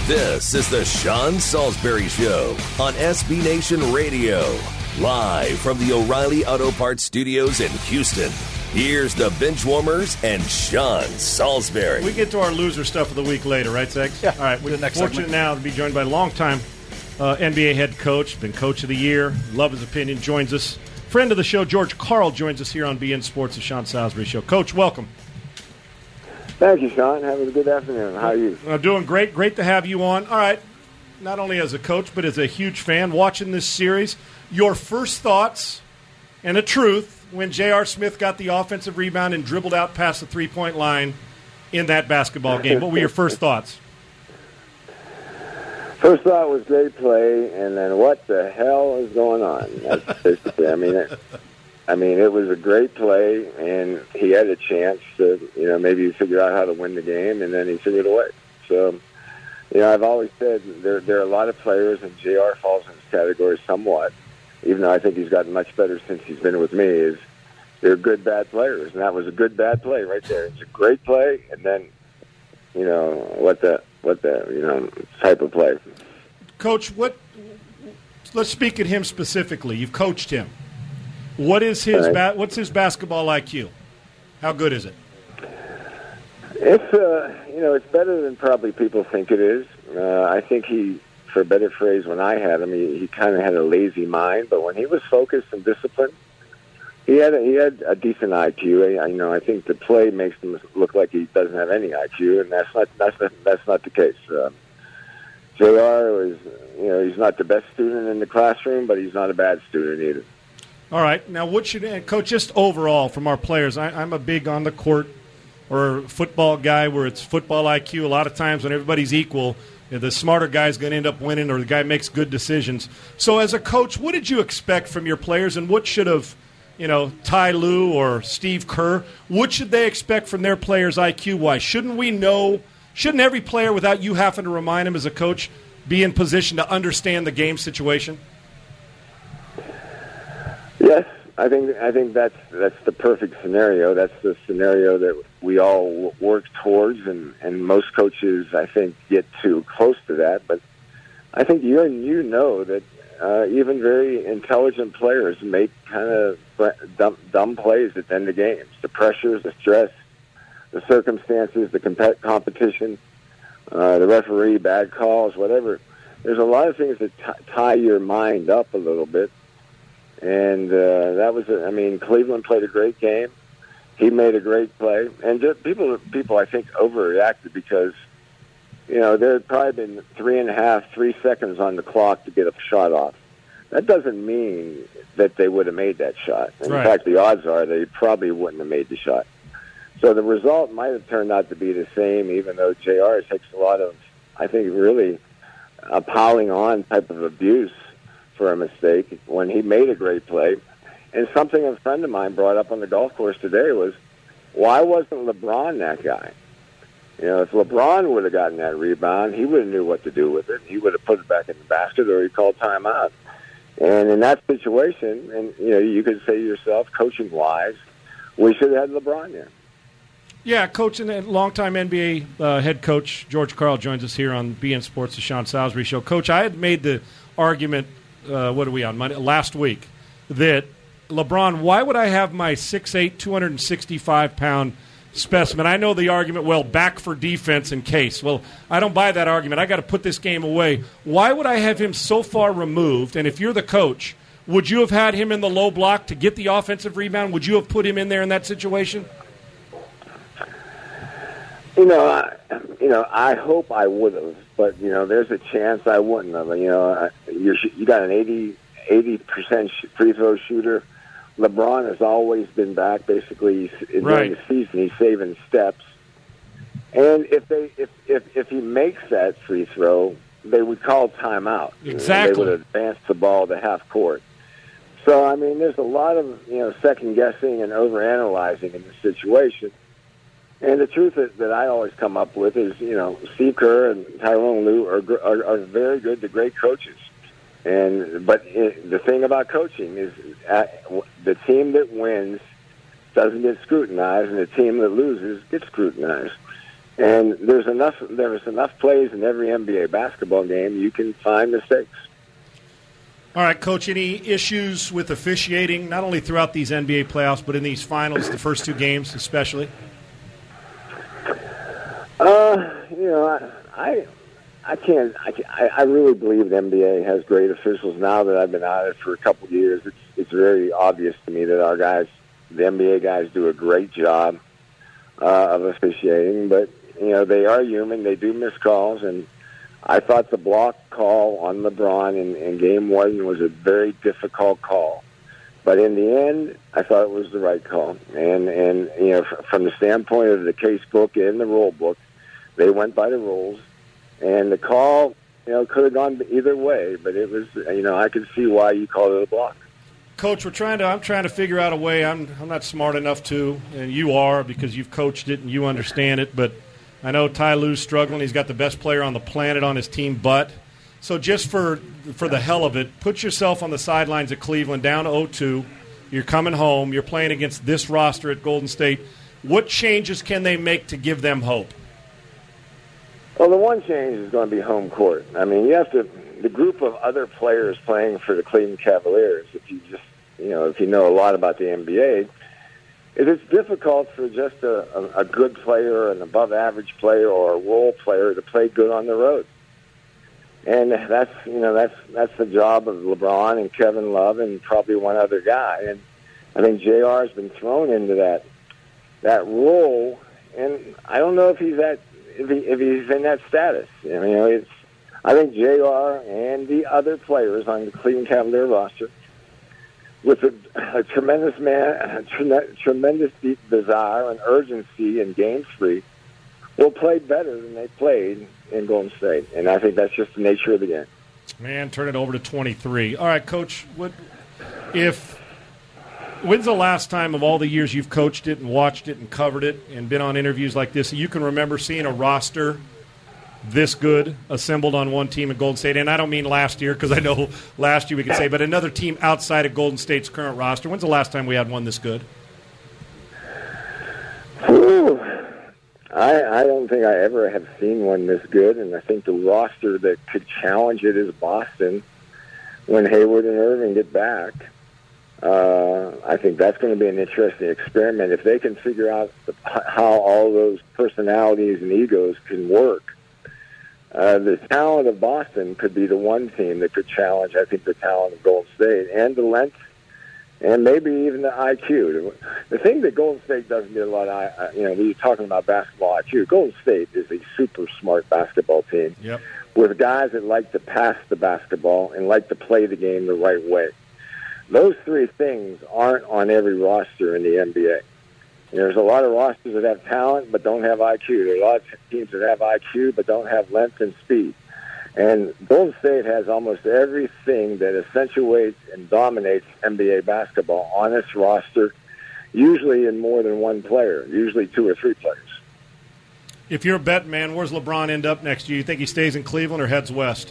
This is the Sean Salisbury Show on SB Nation Radio. Live from the O'Reilly Auto Parts Studios in Houston. Here's the Benchwarmers and Sean Salisbury. We get to our loser stuff of the week later, right, Segs? Yeah. All right. We're fortunate now to be joined by a longtime NBA head coach, been coach of the year. Love his opinion. Joins us. Friend of the show, George Karl, joins us here on BN Sports, the Sean Salisbury Show. Coach, welcome. Thank you, Sean. Have a good afternoon. How are you? Doing great. Great to have you on. All right. Not only as a coach, but as a huge fan watching this series. Your first thoughts and the truth when J.R. Smith got the offensive rebound and dribbled out past the three-point line in that basketball game. What were your first thoughts? First thought was great play, and then what the hell is going on? That's basically, I mean, it was a great play, and he had a chance to, maybe figure out how to win the game, and then he figured it away. So, I've always said there are a lot of players, and JR falls in this category somewhat, even though I think he's gotten much better since he's been with me, is they're good, bad players, and that was a good, bad play right there. It's a great play, and then, what the type of play. Coach, let's speak at him specifically. You've coached him. What's his basketball IQ? How good is it? It's better than probably people think it is. I think he, for a better phrase, when I had him, he kind of had a lazy mind, but when he was focused and disciplined, he had a decent IQ. I think the play makes him look like he doesn't have any IQ, and that's not the case. JR is, he's not the best student in the classroom, but he's not a bad student either. All right. Now, Coach, just overall from our players, I'm a big on the court or football guy where it's football IQ. A lot of times when everybody's equal, the smarter guy's going to end up winning or the guy makes good decisions. So as a coach, what did you expect from your players, and what should have, Ty Lue or Steve Kerr, what should they expect from their players IQ-wise? Shouldn't every player, without you having to remind him as a coach, be in position to understand the game situation? Yes, I think that's the perfect scenario. That's the scenario that we all work towards, and most coaches, I think, get too close to that. But I think you know that even very intelligent players make kind of dumb plays at the end of games. The pressures, the stress, the circumstances, the competition, the referee, bad calls, whatever. There's a lot of things that tie your mind up a little bit. And that was, Cleveland played a great game. He made a great play. And just people I think, overreacted because, there had probably been 3 seconds on the clock to get a shot off. That doesn't mean that they would have made that shot. In fact, the odds are they probably wouldn't have made the shot. So the result might have turned out to be the same, even though JR takes a lot of, I think, really a piling on type of abuse for a mistake when he made a great play. And something a friend of mine brought up on the golf course today was, why wasn't LeBron that guy? If LeBron would have gotten that rebound, he would have knew what to do with it. He would have put it back in the basket, or he called timeout. And in that situation, and you could say to yourself, coaching-wise, we should have had LeBron there. Yeah, coach and longtime NBA head coach George Karl joins us here on BN Sports, the Sean Salisbury Show. Coach, I had made the argument, what are we on, Monday? Last week, that LeBron, why would I have my 6'8", 265-pound specimen? I know the argument, back for defense in case. Well, I don't buy that argument. I got to put this game away. Why would I have him so far removed? And if you're the coach, would you have had him in the low block to get the offensive rebound? Would you have put him in there in that situation? I hope I would have, but there's a chance I wouldn't have. You got an 80% free throw shooter. LeBron has always been back. Basically, during the season, he's saving steps. And if he makes that free throw, they would call timeout. Exactly. They would advance the ball to half court. So there's a lot of second guessing and overanalyzing in this situation. And the truth that I always come up with is, Steve Kerr and Tyronn Lue are very good to great coaches. But the thing about coaching is the team that wins doesn't get scrutinized, and the team that loses gets scrutinized. And there's enough plays in every NBA basketball game. You can find mistakes. All right, Coach, any issues with officiating, not only throughout these NBA playoffs, but in these finals, the first two games especially? I really believe the NBA has great officials. Now that I've been at it for a couple of years, it's very obvious to me that our guys, the NBA guys, do a great job of officiating. But, they are human. They do miss calls, and I thought the block call on LeBron in Game 1 was a very difficult call. But in the end, I thought it was the right call. And from the standpoint of the case book and the rule book, they went by the rules. And the call, could have gone either way. But it was, I could see why you called it a block. Coach, I'm trying to figure out a way. I'm not smart enough to, and you are because you've coached it and you understand it. But I know Ty Lue's struggling. He's got the best player on the planet on his team, but so just for the hell of it, put yourself on the sidelines at Cleveland, down to 0-2. You're coming home. You're playing against this roster at Golden State. What changes can they make to give them hope? Well, the one change is going to be home court. I mean, you have to the group of other players playing for the Cleveland Cavaliers. If you know a lot about the NBA. It's difficult for just a good player, an above-average player, or a role player to play good on the road, and that's the job of LeBron and Kevin Love and probably one other guy. And I think JR has been thrown into that role, and I don't know if he's in that status. I think JR and the other players on the Cleveland Cavalier roster, with a tremendous desire and urgency in Game 3, will play better than they played in Golden State. And I think that's just the nature of the game. Man, turn it over to 23. All right, Coach, when's the last time of all the years you've coached it and watched it and covered it and been on interviews like this, you can remember seeing a roster this good assembled on one team at Golden State? And I don't mean last year, because I know last year we could say, but another team outside of Golden State's current roster. When's the last time we had one this good? Ooh, I don't think I ever have seen one this good, and I think the roster that could challenge it is Boston when Hayward and Irving get back. I think that's going to be an interesting experiment. If they can figure out how all those personalities and egos can work, the talent of Boston could be the one team that could challenge, I think, the talent of Golden State and the length and maybe even the IQ. The thing that Golden State doesn't get a lot of, we were talking about basketball IQ. Golden State is a super smart basketball team with guys that like to pass the basketball and like to play the game the right way. Those three things aren't on every roster in the NBA. There's a lot of rosters that have talent but don't have IQ. There are a lot of teams that have IQ but don't have length and speed. And Golden State has almost everything that accentuates and dominates NBA basketball on its roster, usually in more than one player, usually two or three players. If you're a betting man, where's LeBron end up next year? You think he stays in Cleveland or heads west?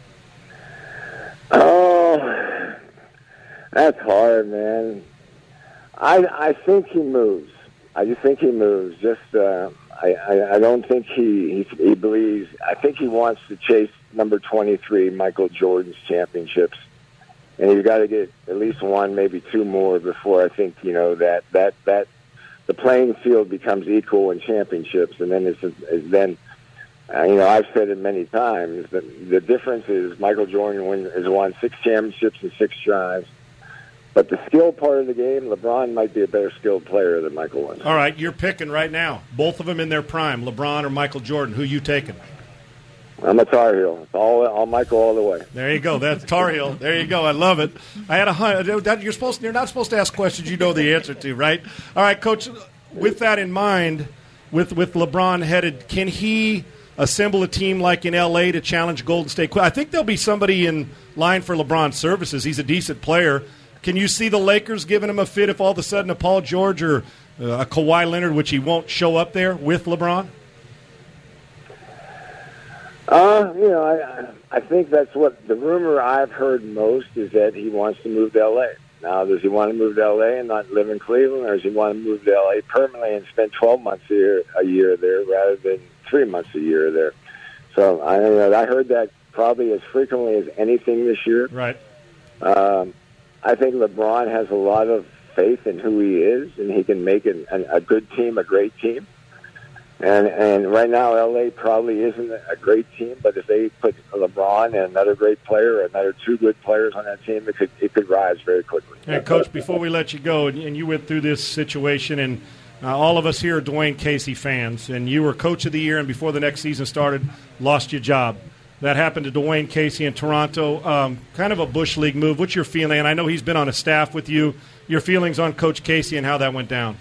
Oh, that's hard, man. I think he moves. I just think he moves. I don't think he believes. I think he wants to chase number 23, Michael Jordan's championships, and he's got to get at least one, maybe two more before I think that the playing field becomes equal in championships. And then I've said it many times that the difference is Michael Jordan has won 6 championships in 6 drives. But the skill part of the game, LeBron might be a better skilled player than Michael was. All right, you're picking right now. Both of them in their prime, LeBron or Michael Jordan. Who you taking? I'm a Tar Heel. It's all Michael all the way. There you go. That's Tar Heel. There you go. I love it. I had you're not supposed to ask questions you know the answer to, right? All right, Coach. With that in mind, with LeBron headed, can he assemble a team like in L.A. to challenge Golden State? I think there'll be somebody in line for LeBron's services. He's a decent player. Can you see the Lakers giving him a fit if all of a sudden a Paul George or a Kawhi Leonard, which he won't show up there with LeBron? I think that's what the rumor I've heard most is that he wants to move to L.A. Now, does he want to move to L.A. and not live in Cleveland, or does he want to move to L.A. permanently and spend 12 months a year there rather than 3 months a year there. So I heard that probably as frequently as anything this year. Right. I think LeBron has a lot of faith in who he is, and he can make a good team a great team. And right now, LA probably isn't a great team, but if they put LeBron and another great player, or another 2 good players on that team, it could rise very quickly. Hey, Coach, before we let you go, and you went through this situation, and all of us here are Dwayne Casey fans, and you were Coach of the Year, and before the next season started, lost your job. That happened to Dwayne Casey in Toronto. Kind of a Bush League move. What's your feeling? And I know he's been on a staff with you. Your feelings on Coach Casey and how that went down?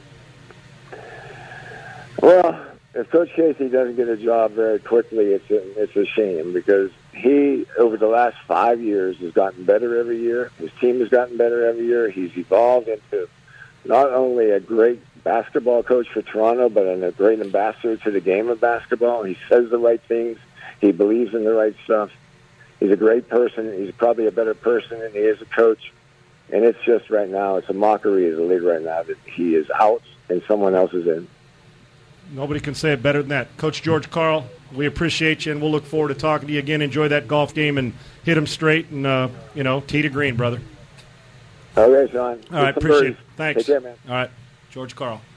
Well, if Coach Casey doesn't get a job very quickly, it's a shame, because he, over the last 5 years, has gotten better every year. His team has gotten better every year. He's evolved into not only a great basketball coach for Toronto, but a great ambassador to the game of basketball. He says the right things. He believes in the right stuff. He's a great person. He's probably a better person than he is a coach. And it's just right now, it's a mockery as a league right now that he is out and someone else is in. Nobody can say it better than that. Coach George Karl, we appreciate you, and we'll look forward to talking to you again. Enjoy that golf game and hit them straight and, tee to green, brother. Okay, Sean. All right, appreciate it. Thanks. Take care, man. All right, George Karl.